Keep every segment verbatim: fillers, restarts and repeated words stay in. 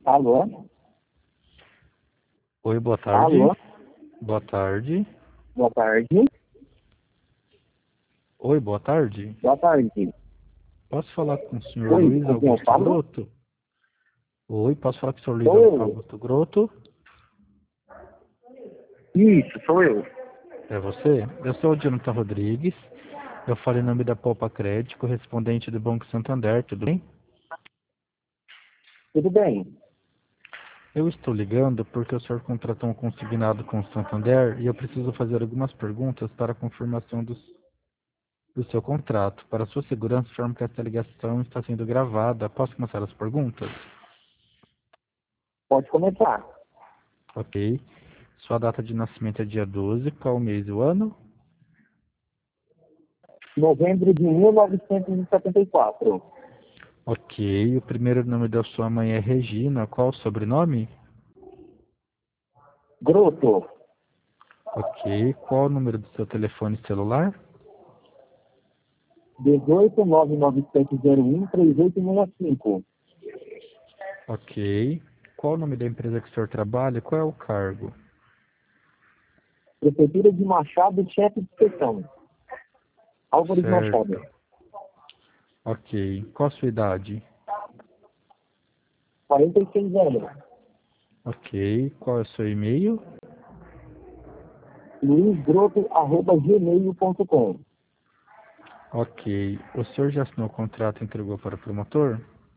Alô? Oi, boa tarde. Alô? Boa tarde. Boa tarde. Oi, boa tarde. Boa tarde. Posso falar com o senhor Oi, Luiz com quem eu Augusto falo? Grotto? Oi, posso falar com o senhor Luiz Sou eu. Augusto Grotto? Isso, sou eu. É você? Eu sou o Jonathan Rodrigues. Eu falo em nome da Poupa Crédito, correspondente do Banco Santander, tudo bem? Tudo bem? Eu estou ligando porque o senhor contratou um consignado com o Santander e eu preciso fazer algumas perguntas para a confirmação dos, do seu contrato. Para sua segurança, informo que esta ligação está sendo gravada. Posso começar as perguntas? Pode começar. Ok. Sua data de nascimento é dia doze, qual o mês e o ano? Novembro de mil novecentos e setenta e quatro. Ok. O primeiro nome da sua mãe é Regina, qual o sobrenome? Groto. Ok. Qual o número do seu telefone celular? dezoito nove nove sete zero um três oito seis cinco. Ok. Qual o nome da empresa que o senhor trabalha? Qual é o cargo? Prefeitura de Machado, chefe de seção. Álvares Machado. Certo. Ok. Qual a sua idade? quarenta e seis anos. Ok. Qual é o seu e-mail? luizgroto arroba gmail ponto com. Ok. O senhor já assinou o contrato e entregou para o promotor?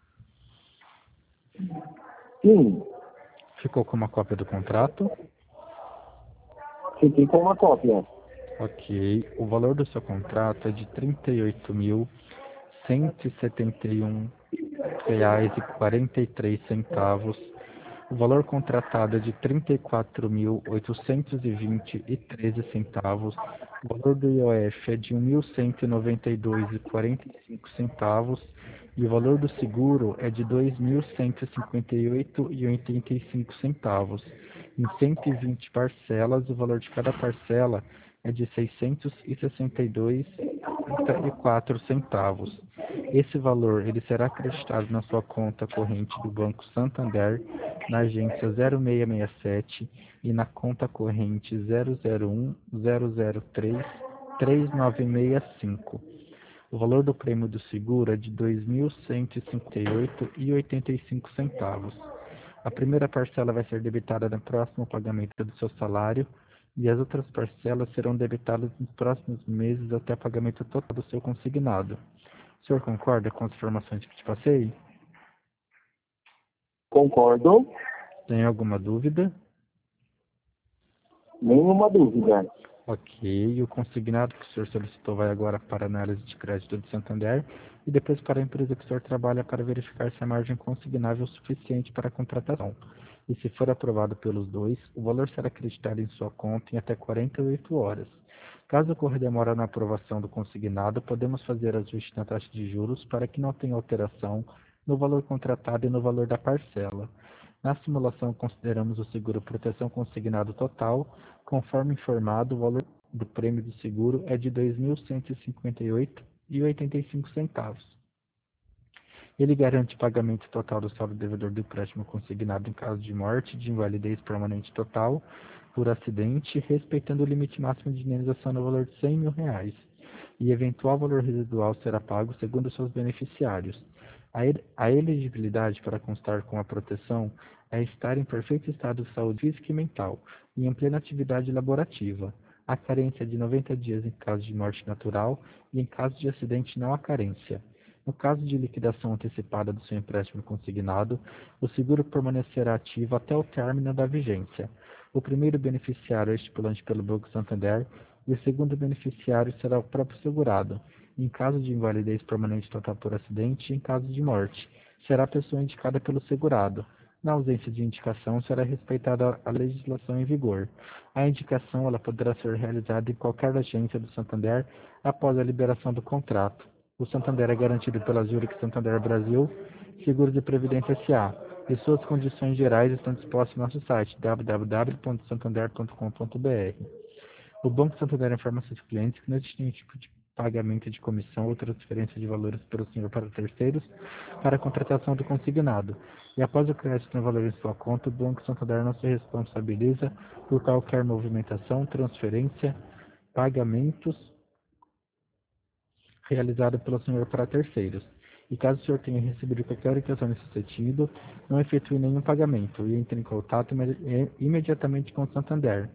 Sim, Ficou com uma cópia do contrato? fiquei com uma cópia. Ok. O valor do seu contrato é de trinta e oito mil cento e setenta e um reais e quarenta e três centavos. O valor contratado é de trinta e quatro mil oitocentos e vinte e treze centavos. O valor do I O F é de mil cento e noventa e dois e quarenta e cinco centavos. E o valor do seguro é de dois mil cento e cinquenta e oito e oitenta e cinco centavos. Em cento e vinte parcelas, o valor de cada parcela é de seiscentos e sessenta e dois e trinta e quatro centavos. Esse valor ele será acreditado na sua conta corrente do Banco Santander, na agência zero seis seis sete e na conta corrente zero zero um zero zero três três nove seis cinco. O valor do prêmio do seguro é de dois mil cento e cinquenta e oito reais e oitenta e cinco centavos. A primeira parcela vai ser debitada no próximo pagamento do seu salário e as outras parcelas serão debitadas nos próximos meses até o pagamento total do seu consignado. O senhor concorda com as informações que te passei? Concordo. Tem alguma dúvida? Nenhuma dúvida. Ok. O consignado que o senhor solicitou vai agora para a análise de crédito do Santander e depois para a empresa que o senhor trabalha para verificar se a margem consignável é suficiente para a contratação. E se for aprovado pelos dois, o valor será acreditado em sua conta em até quarenta e oito horas. Caso ocorra demora na aprovação do consignado, podemos fazer ajuste na taxa de juros para que não tenha alteração no valor contratado e no valor da parcela. Na simulação, consideramos o seguro proteção consignado total. Conforme informado, o valor do prêmio do seguro é de dois mil cento e cinquenta e oito reais e oitenta e cinco centavos. Ele garante pagamento total do saldo devedor do empréstimo consignado em caso de morte, de invalidez permanente total, por acidente, respeitando o limite máximo de indenização no valor de cem mil reais. E eventual valor residual será pago segundo seus beneficiários. A, el a elegibilidade para constar com a proteção é estar em perfeito estado de saúde física e mental e em plena atividade laborativa. A carência é de noventa dias em caso de morte natural e em caso de acidente não há carência. No caso de liquidação antecipada do seu empréstimo consignado, o seguro permanecerá ativo até o término da vigência. O primeiro beneficiário é estipulante pelo Banco Santander e o segundo beneficiário será o próprio segurado, em caso de invalidez permanente total por acidente e em caso de morte. Será a pessoa indicada pelo segurado. Na ausência de indicação, será respeitada a legislação em vigor. A indicação ela poderá ser realizada em qualquer agência do Santander após a liberação do contrato. O Santander é garantido pela Zurich Santander Brasil, Seguros de Previdência S A e suas condições gerais estão dispostas no nosso site w w w ponto santander ponto com ponto b r. O Banco Santander informa seus clientes que não existe nenhum tipo de pagamento de comissão ou transferência de valores pelo senhor para terceiros para a contratação do consignado. E após o crédito no valor em sua conta, o Banco Santander não se responsabiliza por qualquer movimentação, transferência, pagamentos realizado pelo senhor para terceiros. E caso o senhor tenha recebido qualquer orientação nesse sentido, não efetue nenhum pagamento e entre em contato imedi- imediatamente com o Santander.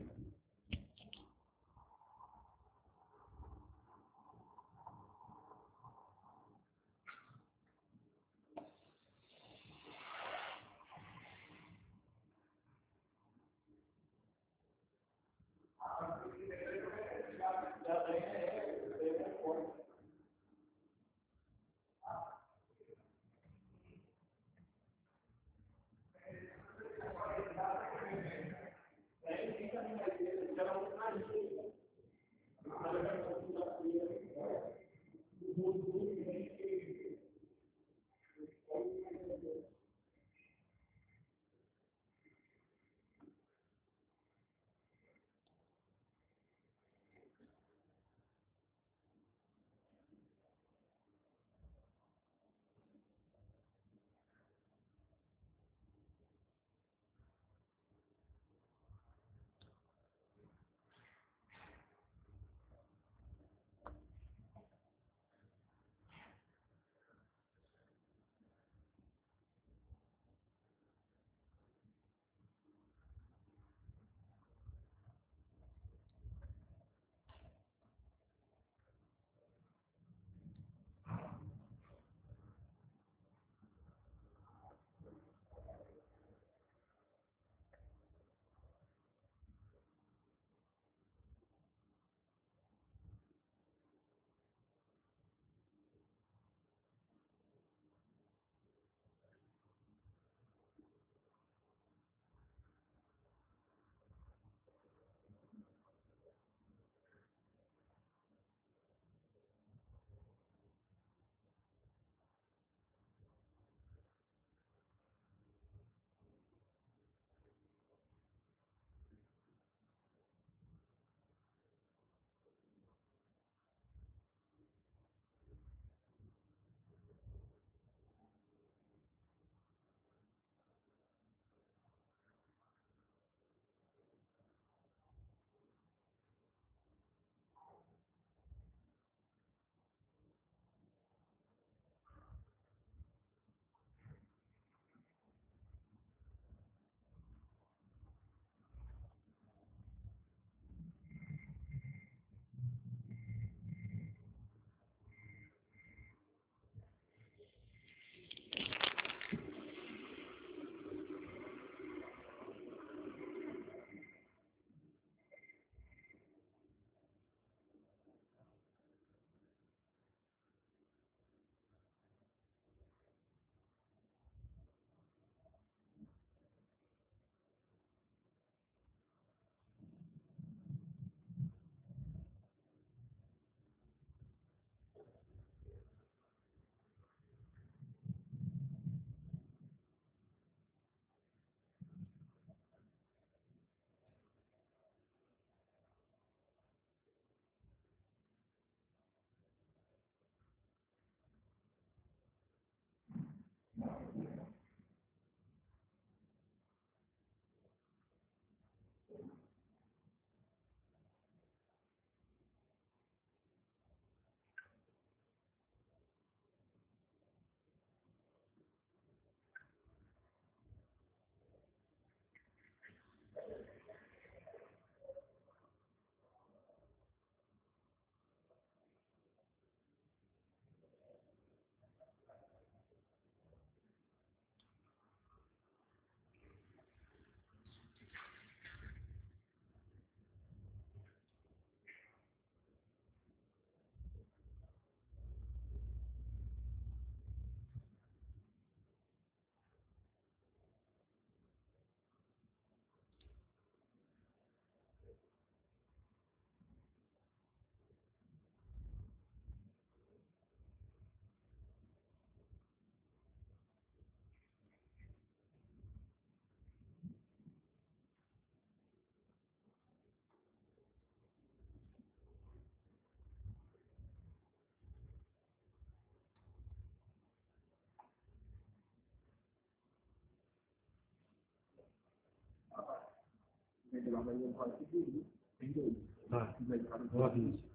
Tá, eu aviso.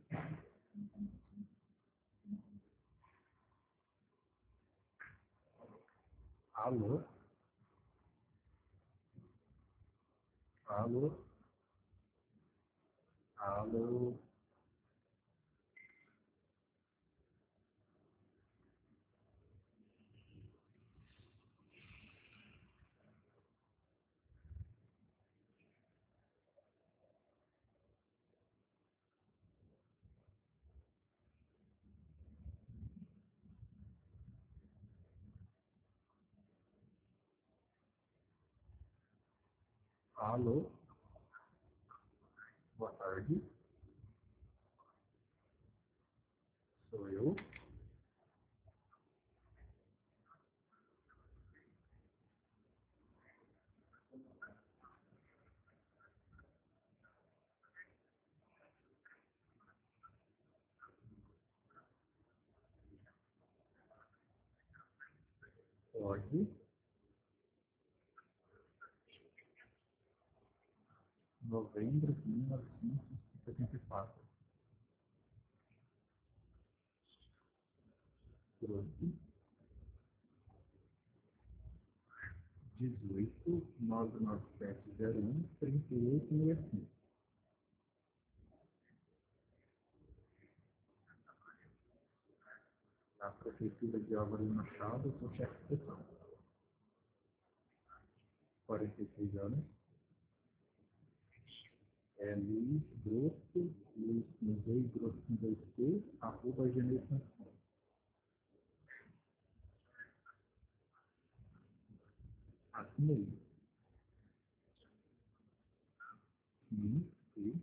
Alô? Alô? Alô? Alô? Boa tarde. Sou eu. Pode. Novembro de mil novecentos e setenta e quatro. Trouxe. dezoito, nove nove sete zero um, trinta e oito sessenta e cinco. Na Prefeitura de Álvares Machado, sou chefe de seção. quarenta e seis anos. É Luiz Grosso, Luiz Musei Grosso com dois T, arroba gmail ponto com. Assinei. Sim, sim.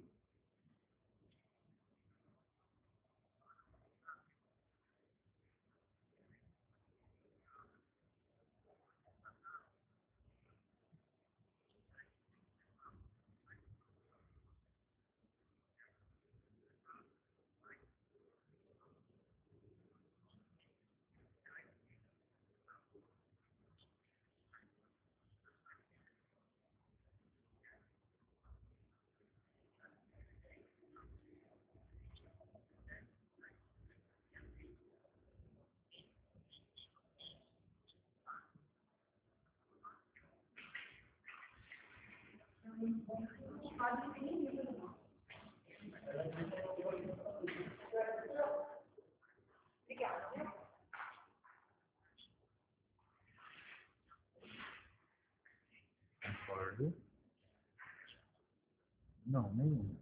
Concordo. Não, nenhuma.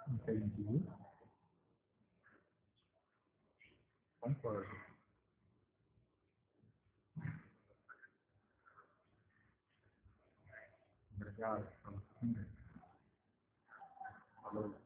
Entendi. Concordo. Obrigado. Falou.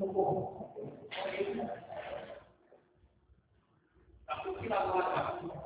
Tá,